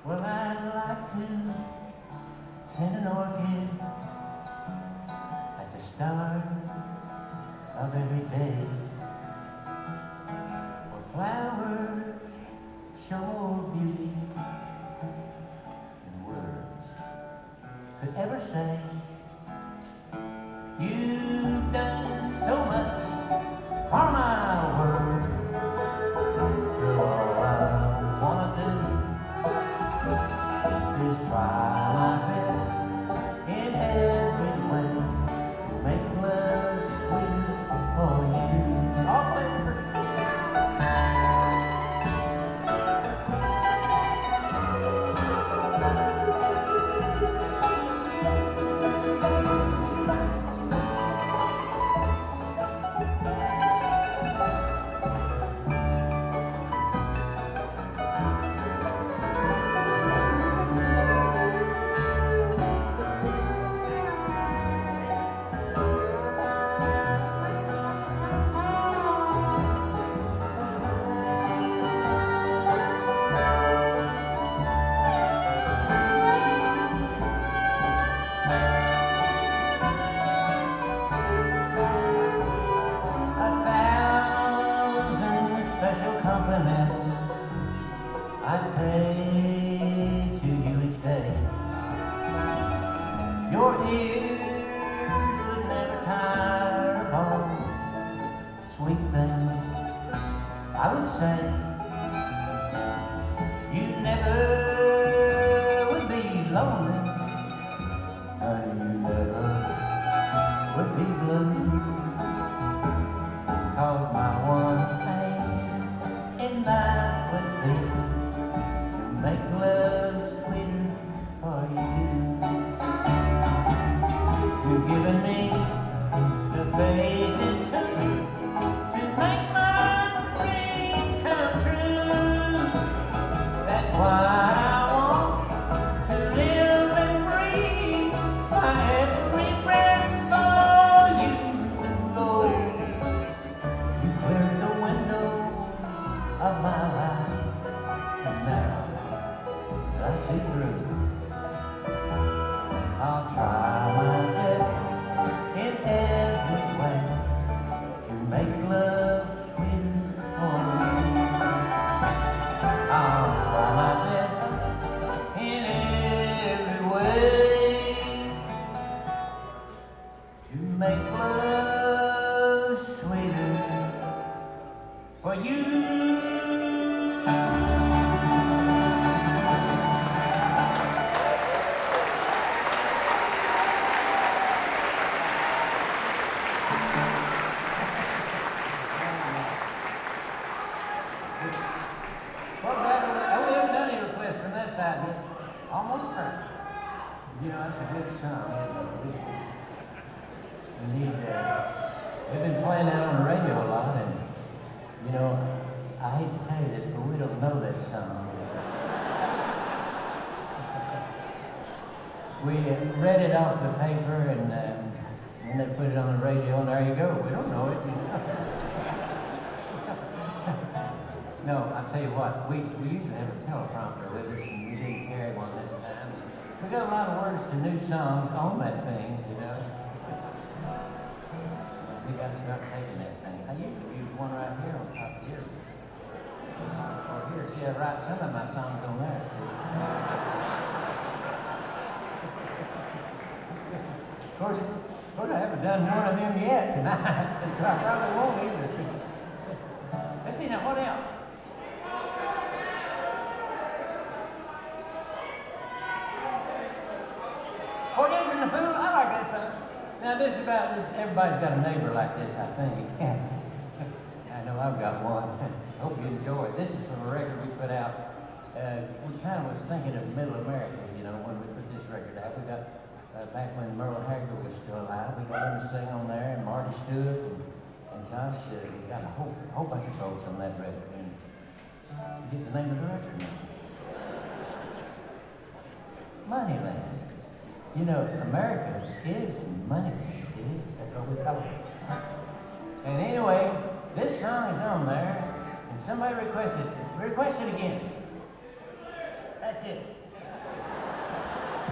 Well, I'd like to send an orchid at the start of every day, where flowers show more beauty than words could ever say. You've done so much for my world, till all I wanna do is try my best in every way to make love sweet for you. All played pretty. Special compliments I pay to you each day. Your ears would never tire of all the sweet things I would say. You never would be lonely, honey, you never would be blue, 'cause my one in life would be to make love sweeter for you. You've given me the faith it took to make my dreams come true. That's why I want to live and breathe my every breath for you. Oh, you cleared the windows of my life, and now that I see through, I'll try my best in every way to make love sweeter for you. I'll try my best in every way to make love sweeter for you. Well, we haven't done any requests from that side yet. Almost perfect. You know, that's a good song. We need, we've been playing that on the radio a lot, and you know, I hate to tell you this, but we don't know that song. We read it off the paper, and then they put it on the radio, and there you go. We don't know it. No, I'll tell you what, we usually have a teleprompter with us, and we didn't carry one this time. We got a lot of words to new songs on that thing, you know. We got to start taking that thing. I usually use one right here on top of here. Or here, see, I write some of my songs on there, too. Of course, I haven't done one of them yet tonight, so I probably won't either. Let's see, now, what else? Porgies and the Fool, I like that song. Now this about this, everybody's got a neighbor like this, I think. I know I've got one. Hope you enjoy it. This is from a record we put out. We kind of was thinking of Middle America, you know, when we put this record out. We got, back when Merle Haggard was still alive, we got him to sing on there, and Marty Stewart, and gosh, we got a whole bunch of folks on that record. And forget the name of the record now. Moneyland. You know, America is Moneyland. It is. That's what we call it. And anyway, this song is on there, and somebody requested it again. That's That's it.